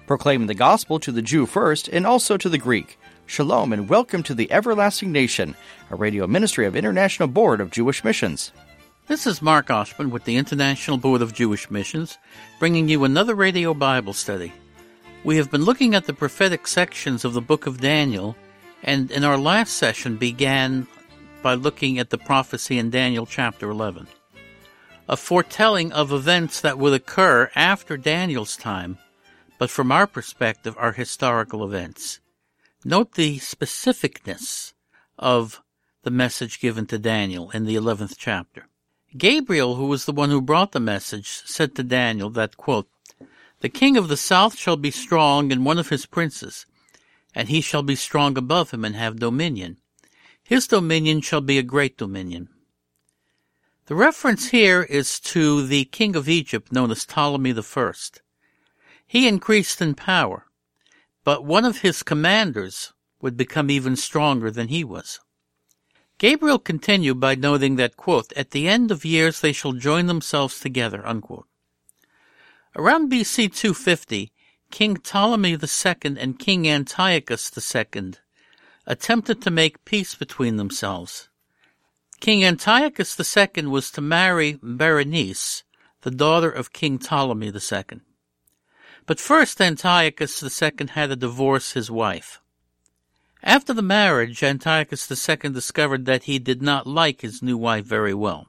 proclaiming the gospel to the Jew first and also to the Greek. Shalom and welcome to the Everlasting Nation, a radio ministry of International Board of Jewish Missions. This is Mark Oshman with the International Board of Jewish Missions, bringing you another radio Bible study. We have been looking at the prophetic sections of the book of Daniel, and in our last session began by looking at the prophecy in Daniel chapter 11, a foretelling of events that would occur after Daniel's time, but from our perspective are historical events. Note the specificness of the message given to Daniel in the 11th chapter. Gabriel, who was the one who brought the message, said to Daniel that, quote, "The king of the south shall be strong and one of his princes, and he shall be strong above him and have dominion. His dominion shall be a great dominion." The reference here is to the king of Egypt known as Ptolemy I. He increased in power, but one of his commanders would become even stronger than he was. Gabriel continued by noting that, quote, "At the end of years they shall join themselves together," unquote. Around BC 250, King Ptolemy II and King Antiochus II attempted to make peace between themselves. King Antiochus II was to marry Berenice, the daughter of King Ptolemy II. But first Antiochus II had to divorce his wife. After the marriage, Antiochus II discovered that he did not like his new wife very well.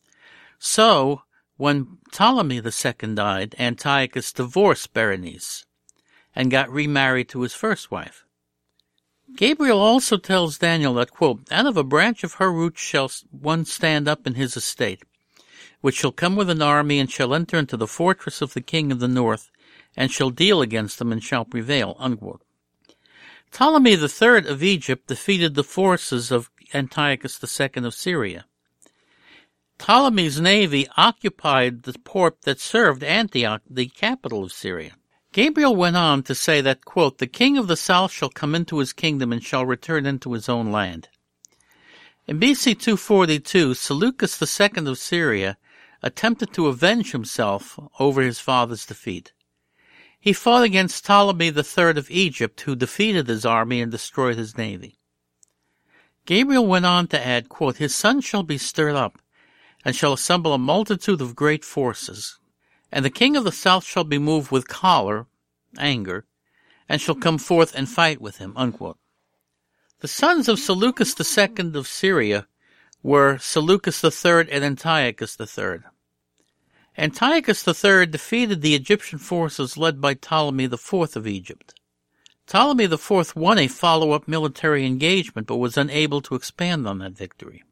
So, when Ptolemy II died, Antiochus divorced Berenice and got remarried to his first wife. Gabriel also tells Daniel that, quote, "Out of a branch of her roots shall one stand up in his estate, which shall come with an army and shall enter into the fortress of the king of the north, and shall deal against them and shall prevail," unquote. Ptolemy III of Egypt defeated the forces of Antiochus II of Syria. Ptolemy's navy occupied the port that served Antioch, the capital of Syria. Gabriel went on to say that, quote, "The king of the south shall come into his kingdom and shall return into his own land." In BC 242, Seleucus II of Syria attempted to avenge himself over his father's defeat. He fought against Ptolemy III of Egypt, who defeated his army and destroyed his navy. Gabriel went on to add, quote, "His son shall be stirred up, and shall assemble a multitude of great forces. And the king of the south shall be moved with choler," anger, "and shall come forth and fight with him," unquote. The sons of Seleucus II of Syria were Seleucus III and Antiochus III. Antiochus III defeated the Egyptian forces led by Ptolemy IV of Egypt. Ptolemy IV won a follow-up military engagement, but was unable to expand on that victory.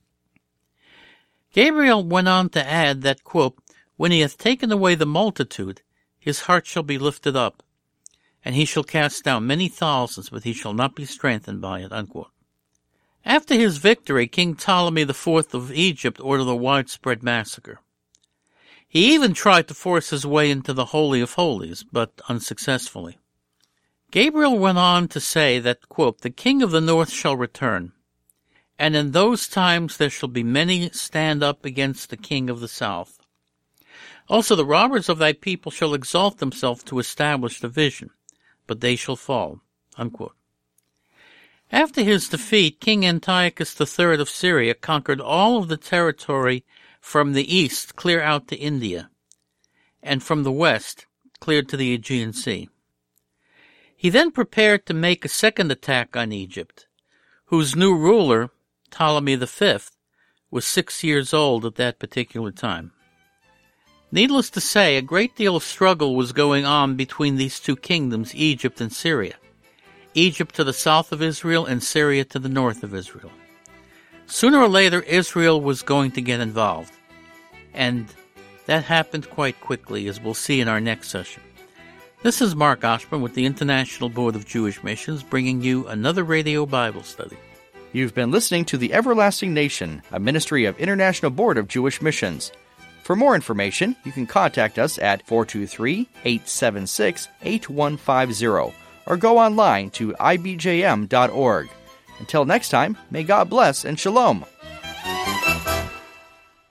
Gabriel went on to add that, quote, "When he hath taken away the multitude, his heart shall be lifted up, and he shall cast down many thousands, but he shall not be strengthened by it," unquote. After his victory, King Ptolemy IV of Egypt ordered a widespread massacre. He even tried to force his way into the Holy of Holies, but unsuccessfully. Gabriel went on to say that, quote, "The king of the north shall return, and in those times there shall be many stand up against the king of the south. Also the robbers of thy people shall exalt themselves to establish the vision, but they shall fall," unquote. After his defeat, King Antiochus III of Syria conquered all of the territory from the east clear out to India, and from the west clear to the Aegean Sea. He then prepared to make a second attack on Egypt, whose new ruler, Ptolemy V, was 6 years old at that particular time. Needless to say, a great deal of struggle was going on between these two kingdoms, Egypt and Syria. Egypt to the south of Israel and Syria to the north of Israel. Sooner or later, Israel was going to get involved. And that happened quite quickly, as we'll see in our next session. This is Mark Oshman with the International Board of Jewish Missions, bringing you another radio Bible study. You've been listening to The Everlasting Nation, a ministry of International Board of Jewish Missions. For more information, you can contact us at 423-876-8150 or go online to ibjm.org. Until next time, may God bless and shalom.